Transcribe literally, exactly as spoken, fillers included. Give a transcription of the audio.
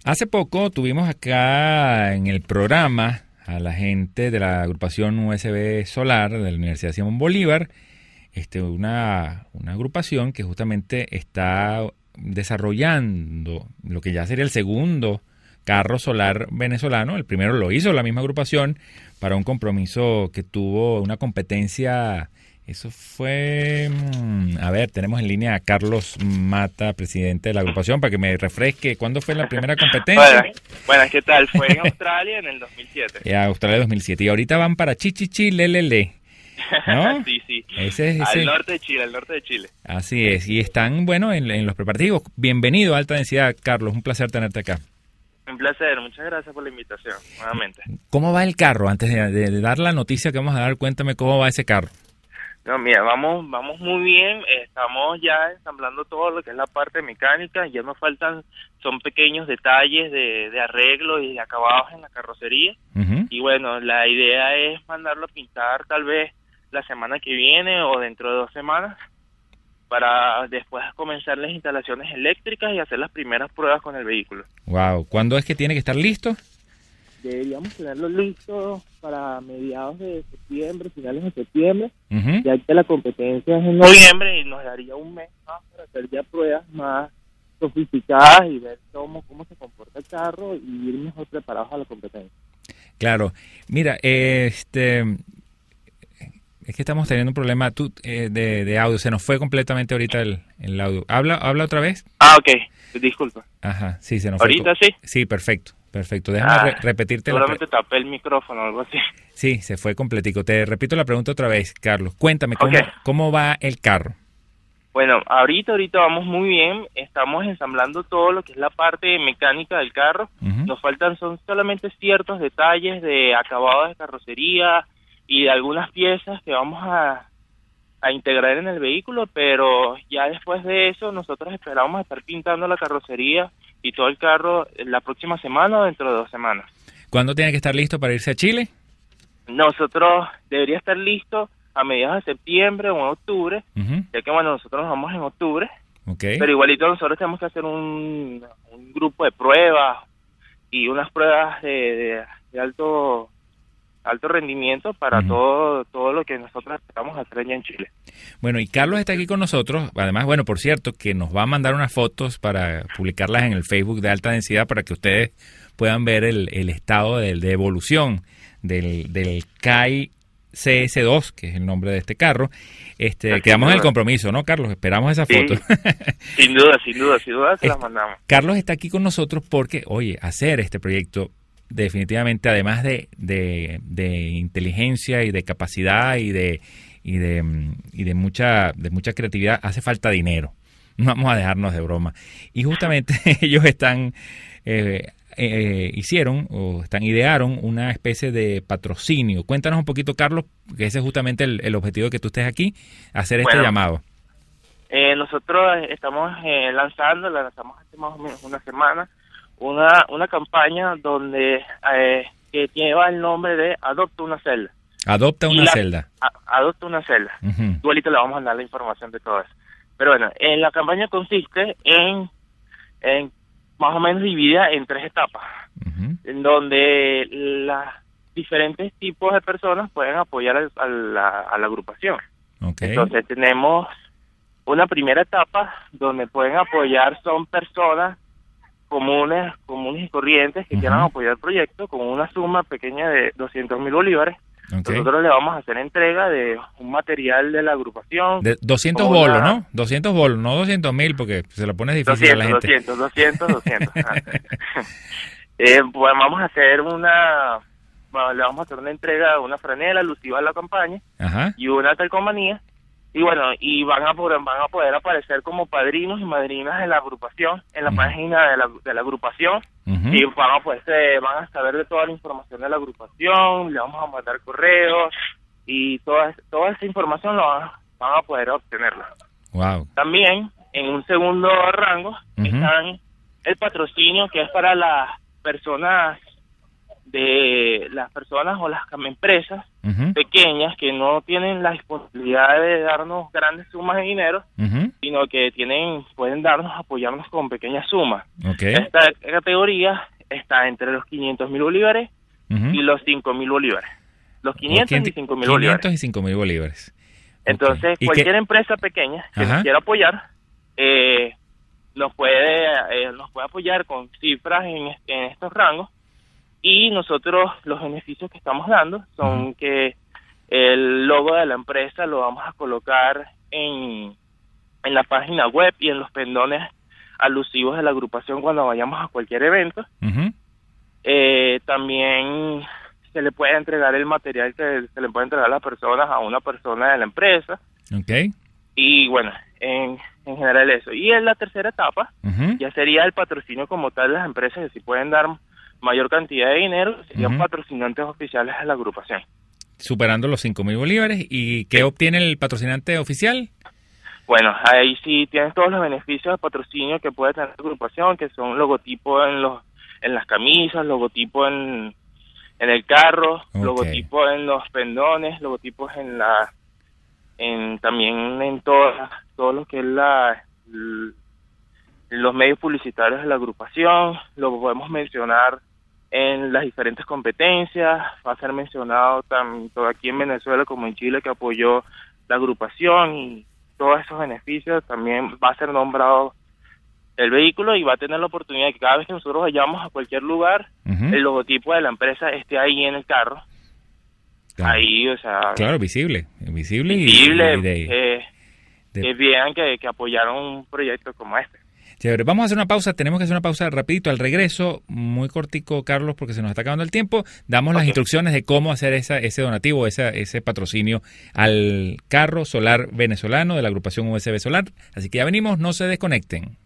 Hace poco tuvimos acá en el programa a la gente de la agrupación U S B Solar de la Universidad Simón Bolívar, este, una, una agrupación que justamente está desarrollando lo que ya sería el segundo carro solar venezolano. El primero lo hizo la misma agrupación para un compromiso que tuvo una competencia. Eso fue, a ver, tenemos en línea a Carlos Mata, presidente de la agrupación, para que me refresque. ¿Cuándo fue la primera competencia? Bueno, bueno, ¿qué tal? Fue en Australia en el dos mil siete. En Australia dos mil siete. Y ahorita van para Chichichi, Lelele, ¿no? Sí, sí. Ese es, ese... Al norte de Chile, al norte de Chile. Así es. Y están, bueno, en, en los preparativos. Bienvenido a Alta Densidad, Carlos. Un placer tenerte acá. Un placer. Muchas gracias por la invitación, nuevamente. ¿Cómo va el carro? Antes de, de, de dar la noticia que vamos a dar, cuéntame cómo va ese carro. No, mira, vamos vamos muy bien, estamos ya ensamblando todo lo que es la parte mecánica, ya nos faltan, son pequeños detalles de, de arreglo y de acabados en la carrocería, uh-huh. Y bueno, la idea es mandarlo a pintar tal vez la semana que viene o dentro de dos semanas, para después comenzar las instalaciones eléctricas y hacer las primeras pruebas con el vehículo. Wow, ¿cuándo es que tiene que estar listo? Deberíamos tenerlo listo para mediados de septiembre, finales de septiembre, uh-huh. Ya que la competencia es en noviembre y nos daría un mes más para hacer ya pruebas más sofisticadas y ver cómo, cómo se comporta el carro y ir mejor preparados a la competencia. Claro, mira, este, es que estamos teniendo un problema tú, eh, de, de audio, se nos fue completamente ahorita el, el audio. ¿Habla, habla otra vez? Ah, ok, disculpa. Ajá, sí, se nos ¿Ahorita fue. sí? Sí, perfecto. Perfecto, déjame ah, re- repetirte. Seguramente la pre- tapé el micrófono o algo así. Sí, se fue completico. Te repito la pregunta otra vez, Carlos. Cuéntame, ¿cómo, Okay. ¿cómo va el carro? Bueno, ahorita, ahorita vamos muy bien. Estamos ensamblando todo lo que es la parte mecánica del carro. Uh-huh. Nos faltan son solamente ciertos detalles de acabado de carrocería y de algunas piezas que vamos a, a integrar en el vehículo, pero ya después de eso nosotros esperamos estar pintando la carrocería y todo el carro la próxima semana o dentro de dos semanas. ¿Cuándo tiene que estar listo para irse a Chile? Nosotros debería estar listo a mediados de septiembre o en octubre, uh-huh. Ya que bueno, nosotros nos vamos en octubre, okay. Pero igualito nosotros tenemos que hacer un, un grupo de pruebas y unas pruebas de, de, de alto alto rendimiento para uh-huh. todo todo lo que nosotros estamos hacer allá en Chile. Bueno, y Carlos está aquí con nosotros, además, bueno, por cierto, que nos va a mandar unas fotos para publicarlas en el Facebook de Alta Densidad para que ustedes puedan ver el, el estado de, de evolución del, del K I C S dos, que es el nombre de este carro. Este, quedamos en el compromiso, ¿no, Carlos? Esperamos esa foto. Sí, sin duda, sin duda, sin duda se las mandamos. Carlos está aquí con nosotros porque, oye, hacer este proyecto definitivamente, además de, de, de inteligencia y de capacidad y de y de y de mucha de mucha creatividad, hace falta dinero. No vamos a dejarnos de broma. Y justamente ellos están eh, eh, hicieron o están idearon una especie de patrocinio. Cuéntanos un poquito, Carlos, que ese es justamente el, el objetivo de que tú estés aquí, hacer este bueno, llamado. Eh, nosotros estamos eh, lanzando, la lanzamos hace más o menos una semana, una una campaña donde eh, que lleva el nombre de Adopta una celda. Adopta una la, celda. A, adopta una celda. Uh-huh. Igualito le vamos a dar la información de todo eso. Pero bueno, en la campaña consiste en, en más o menos dividida en tres etapas, uh-huh. en donde los diferentes tipos de personas pueden apoyar a, a, la, a la agrupación. Okay. Entonces tenemos una primera etapa donde pueden apoyar, son personas comunes, comunes y corrientes que uh-huh. quieran apoyar el proyecto con una suma pequeña de doscientos mil bolívares. Okay. Nosotros le vamos a hacer entrega de un material de la agrupación. De doscientos una... bolos, ¿no? doscientos bolos, no doscientos mil, porque se lo pone difícil doscientos, a la gente. doscientos, doscientos, doscientos. eh, pues vamos a hacer una... Bueno, le vamos a hacer una entrega de una franela alusiva a la campaña. Ajá. Y una calcomanía. Y bueno, y van a poder, van a poder aparecer como padrinos y madrinas de la agrupación, en la uh-huh. página de la, de la agrupación, uh-huh. y van a, pues, eh, van a saber de toda la información de la agrupación, le vamos a mandar correos, y toda, toda esa información lo van, van a poder obtenerla. Wow. También, en un segundo rango, uh-huh. están el patrocinio, que es para las personas, de las personas o las empresas, uh-huh. pequeñas que no tienen la disponibilidad de darnos grandes sumas de dinero, uh-huh. sino que tienen pueden darnos, apoyarnos con pequeñas sumas. Okay. Esta categoría está entre los quinientos mil bolívares uh-huh. y los cinco mil bolívares. Los quinientos y cinco mil bolívares. quinientos y cinco mil bolívares. Entonces, okay. cualquier qué? empresa pequeña que uh-huh. nos quiera apoyar, eh, nos puede eh, nos puede apoyar con cifras en, en estos rangos, y nosotros los beneficios que estamos dando son uh-huh. que el logo de la empresa lo vamos a colocar en, en la página web y en los pendones alusivos de la agrupación cuando vayamos a cualquier evento. Uh-huh. Eh, también se le puede entregar el material que se le puede entregar a las personas, a una persona de la empresa. Okay. Y bueno, en, en general eso. Y en la tercera etapa, uh-huh. ya sería el patrocinio como tal de las empresas, que si pueden dar mayor cantidad de dinero, serían uh-huh. patrocinantes oficiales de la agrupación. Superando los cinco mil bolívares. ¿Y qué obtiene el patrocinante oficial? Bueno, ahí sí tienes todos los beneficios de patrocinio que puede tener la agrupación, que son logotipos en los en las camisas, logotipos en, en el carro, okay. logotipos en los pendones, logotipos en la en también en todas todo lo que es la l, los medios publicitarios de la agrupación. Lo podemos mencionar en las diferentes competencias. Va a ser mencionado tanto aquí en Venezuela como en Chile, que apoyó la agrupación, y todos esos beneficios. También va a ser nombrado el vehículo y va a tener la oportunidad de que cada vez que nosotros vayamos a cualquier lugar, uh-huh. el logotipo de la empresa esté ahí en el carro. Claro. Ahí, o sea... Claro, visible. Visible, visible y, y de, eh, de... que vean que, que apoyaron un proyecto como este. Chévere. Vamos a hacer una pausa. Tenemos que hacer una pausa rapidito. Al regreso, muy cortico, Carlos, porque se nos está acabando el tiempo, damos okay. las instrucciones de cómo hacer esa, ese donativo, esa, ese patrocinio al carro solar venezolano de la agrupación U S B Solar. Así que ya venimos, no se desconecten.